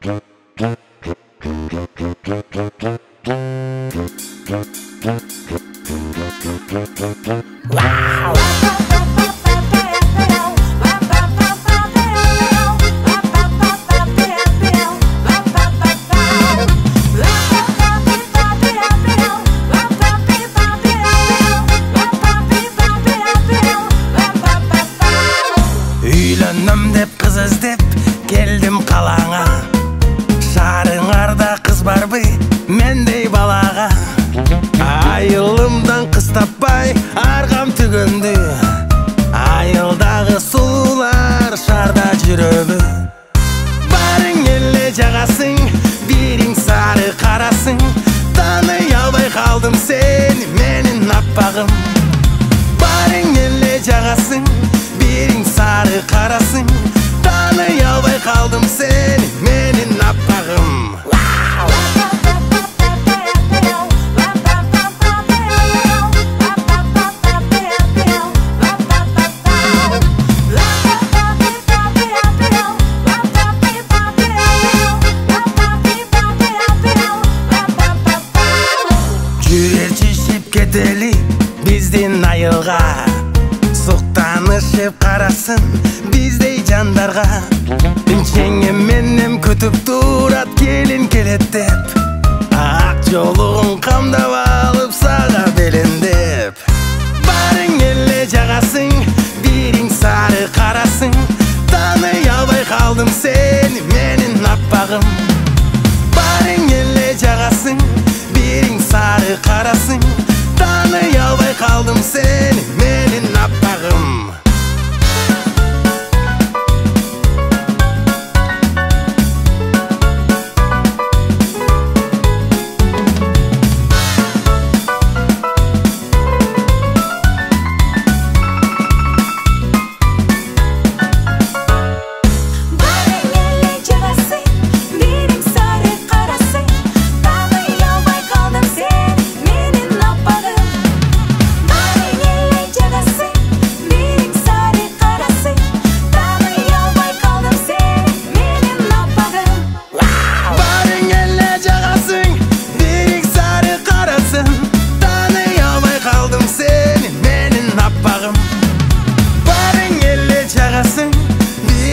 Үйленем деп кыз издеп келдим калаңа. Шарыңарда кыз барбы мендей балага. Айылымдан кыз таппай аргам түгөндү. Айылдагы сулуулар шарда жүрөбү. Барың эле жагасың, бириң сары карасың. Таный албай калдым сени, менин аппагым. Барың эле жагасың, бириң сары карасың. Таный албай калдым сени, менин аппагым. Жүрерчишип кетели биздин айылга. Суктанышып карасын биздей жандарга. Инчеңе менен күтүп турат келин келет деп. Ак жолугун камдап алып сага белендеп. Барың эле жагасың, бириң сары карасың. Таный албай калдым сени, менин аппагым. Барың эле жагасың, бириң сары карасың. Таный албай калдым сени, менин аппагым.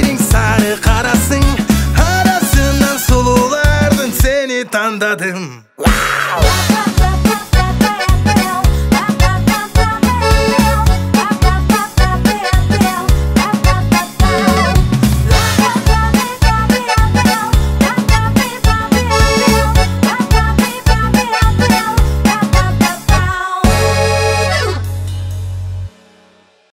Biring sары karasың, arasından sululardın seni tanıdım.